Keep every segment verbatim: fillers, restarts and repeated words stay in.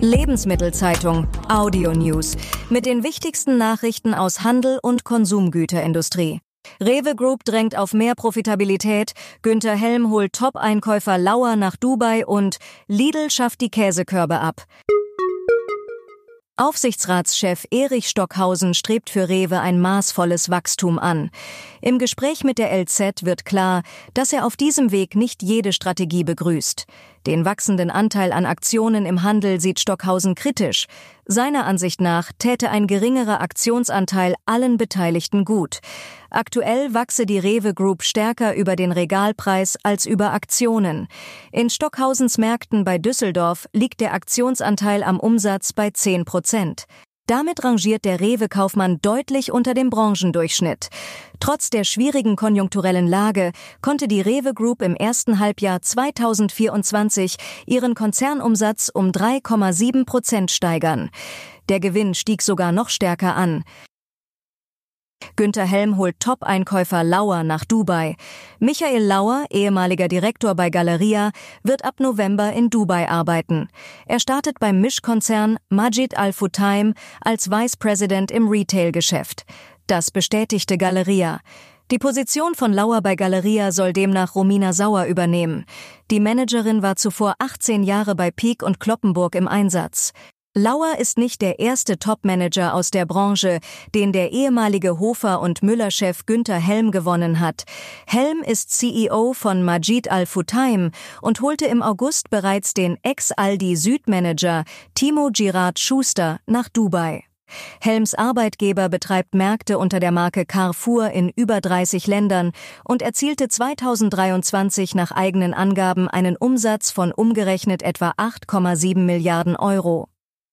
Lebensmittelzeitung Audio News mit den wichtigsten Nachrichten aus Handel und Konsumgüterindustrie. Rewe Group drängt auf mehr Profitabilität, Günther Helm holt Top-Einkäufer Lauer nach Dubai und Lidl schafft die Käsekörbe ab. Aufsichtsratschef Erich Stockhausen strebt für Rewe ein maßvolles Wachstum an. Im Gespräch mit der L Z wird klar, dass er auf diesem Weg nicht jede Strategie begrüßt. Den wachsenden Anteil an Aktionen im Handel sieht Stockhausen kritisch. Seiner Ansicht nach täte ein geringerer Aktionsanteil allen Beteiligten gut. Aktuell wachse die Rewe Group stärker über den Regalpreis als über Aktionen. In Stockhausens Märkten bei Düsseldorf liegt der Aktionsanteil am Umsatz bei zehn Prozent. Damit rangiert der Rewe-Kaufmann deutlich unter dem Branchendurchschnitt. Trotz der schwierigen konjunkturellen Lage konnte die Rewe Group im ersten Halbjahr zweitausendvierundzwanzig ihren Konzernumsatz um drei Komma sieben Prozent steigern. Der Gewinn stieg sogar noch stärker an. Günther Helm holt Top-Einkäufer Lauer nach Dubai. Michael Lauer, ehemaliger Direktor bei Galeria, wird ab November in Dubai arbeiten. Er startet beim Mischkonzern Majid Al Futtaim als Vice President im Retail-Geschäft. Das bestätigte Galeria. Die Position von Lauer bei Galeria soll demnach Romina Sauer übernehmen. Die Managerin war zuvor achtzehn Jahre bei Peek und Cloppenburg im Einsatz. Lauer ist nicht der erste Top-Manager aus der Branche, den der ehemalige Hofer- und Müller-Chef Günther Helm gewonnen hat. Helm ist C E O von Majid Al Futtaim und holte im August bereits den Ex-Aldi-Süd-Manager Timo Girard Schuster nach Dubai. Helms Arbeitgeber betreibt Märkte unter der Marke Carrefour in über dreißig Ländern und erzielte zweitausenddreiundzwanzig nach eigenen Angaben einen Umsatz von umgerechnet etwa acht Komma sieben Milliarden Euro.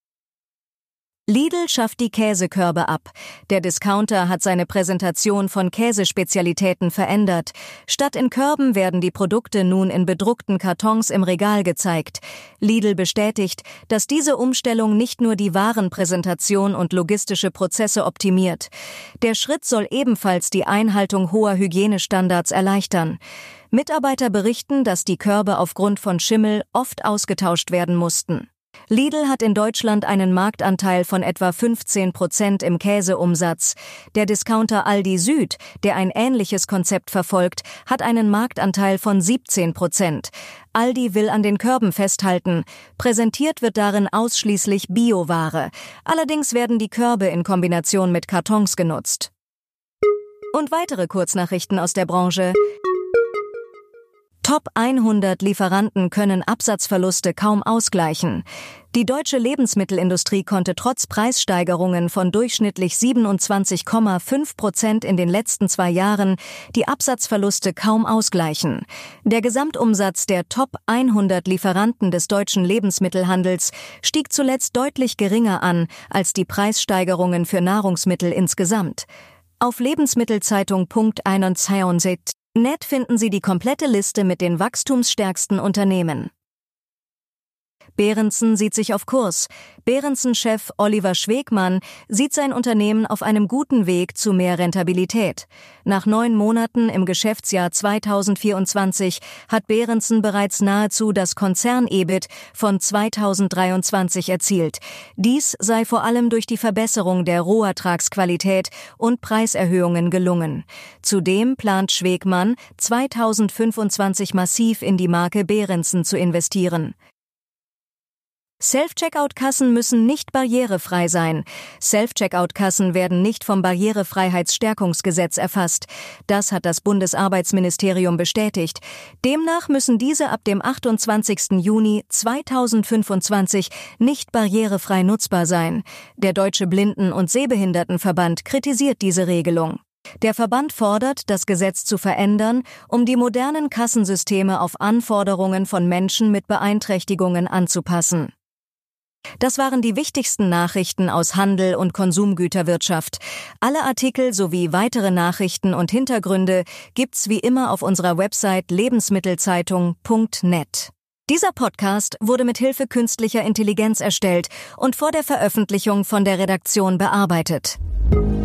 Lidl schafft die Käsekörbe ab. Der Discounter hat seine Präsentation von Käsespezialitäten verändert. Statt in Körben werden die Produkte nun in bedruckten Kartons im Regal gezeigt. Lidl bestätigt, dass diese Umstellung nicht nur die Warenpräsentation und logistische Prozesse optimiert. Der Schritt soll ebenfalls die Einhaltung hoher Hygienestandards erleichtern. Mitarbeiter berichten, dass die Körbe aufgrund von Schimmel oft ausgetauscht werden mussten. Lidl hat in Deutschland einen Marktanteil von etwa fünfzehn Prozent im Käseumsatz. Der Discounter Aldi Süd, der ein ähnliches Konzept verfolgt, hat einen Marktanteil von siebzehn Prozent. Aldi will an den Körben festhalten. Präsentiert wird darin ausschließlich Bioware. Allerdings werden die Körbe in Kombination mit Kartons genutzt. Und weitere Kurznachrichten aus der Branche. Top hundert Lieferanten können Absatzverluste kaum ausgleichen. Die deutsche Lebensmittelindustrie konnte trotz Preissteigerungen von durchschnittlich siebenundzwanzig Komma fünf Prozent in den letzten zwei Jahren die Absatzverluste kaum ausgleichen. Der Gesamtumsatz der Top hundert Lieferanten des deutschen Lebensmittelhandels stieg zuletzt deutlich geringer an als die Preissteigerungen für Nahrungsmittel insgesamt. Auf Lebensmittelzeitung Punkt einundzwanzig Punkt net finden Sie die komplette Liste mit den wachstumsstärksten Unternehmen. Behrensen sieht sich auf Kurs. Behrensen-Chef Oliver Schwegmann sieht sein Unternehmen auf einem guten Weg zu mehr Rentabilität. Nach neun Monaten im Geschäftsjahr zweitausendvierundzwanzig hat Behrensen bereits nahezu das Konzern-E B I T von zweitausenddreiundzwanzig erzielt. Dies sei vor allem durch die Verbesserung der Rohertragsqualität und Preiserhöhungen gelungen. Zudem plant Schwegmann, zweitausendfünfundzwanzig massiv in die Marke Behrensen zu investieren. Self-Checkout-Kassen müssen nicht barrierefrei sein. Self-Checkout-Kassen werden nicht vom Barrierefreiheitsstärkungsgesetz erfasst. Das hat das Bundesarbeitsministerium bestätigt. Demnach müssen diese ab dem achtundzwanzigsten Juni zweitausendfünfundzwanzig nicht barrierefrei nutzbar sein. Der Deutsche Blinden- und Sehbehindertenverband kritisiert diese Regelung. Der Verband fordert, das Gesetz zu verändern, um die modernen Kassensysteme auf Anforderungen von Menschen mit Beeinträchtigungen anzupassen. Das waren die wichtigsten Nachrichten aus Handel und Konsumgüterwirtschaft. Alle Artikel sowie weitere Nachrichten und Hintergründe gibt's wie immer auf unserer Website lebensmittelzeitung punkt net. Dieser Podcast wurde mit Hilfe künstlicher Intelligenz erstellt und vor der Veröffentlichung von der Redaktion bearbeitet.